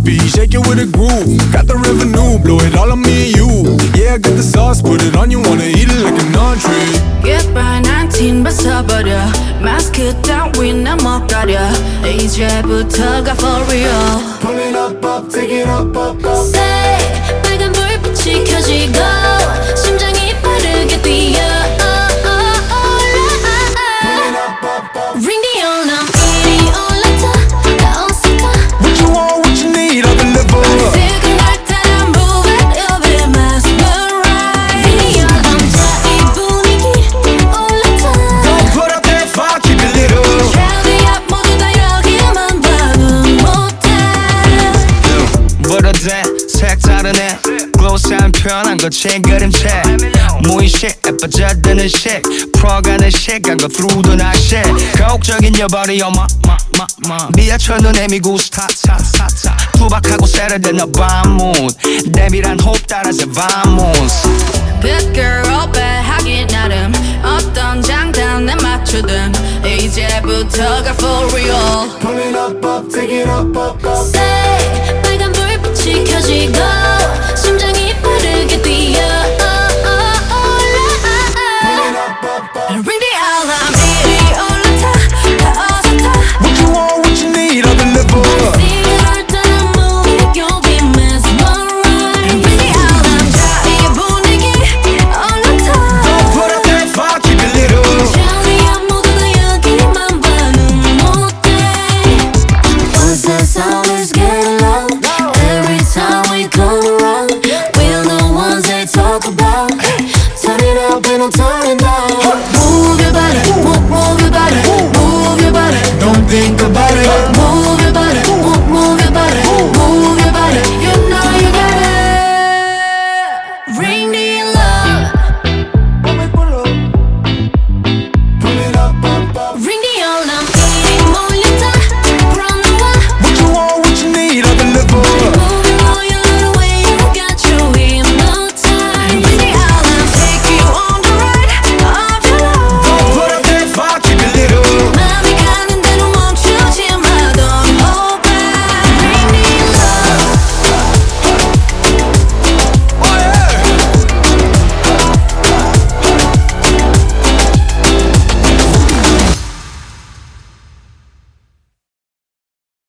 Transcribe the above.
beat, shake it with a groove. Got the revenue, blow it all on me and you. Yeah, I got the sauce, put it on you, wanna eat it like an entree. Goodbye 19 벗어버려 마스크 따윈 못 가려 이제부터가 for real. Pull it up, up, take it up, up, up. Say 빨간 불빛이 켜지고 심장이 빠르게 뛰어. Ring the alarm 이리 올라타 나 온스타. What you want, what you need, I'll deliver. 지금 날 따라 move it, you'll be mesmerized. Ring the alarm 자 이 분위기 올라타. Don't put up that fire, keep it lit up. crowd이야 모두 다 여기만 봐도 못해. 부르대 색다른 애 글로스한 편한 거친 그림체 무의식 빠져드는 식 풀어가는 시간 go through the night shit 가혹적인 your body on my 미아쳐 눈에 미고 스타타타타 투박하고 세련된 너 밤문 내밀한 호흡 따라서 vamos Good girl bad 하기 나름 어떤 장단에 맞추든 이제부터가 for real. Pull it up, up, take it up, up, up.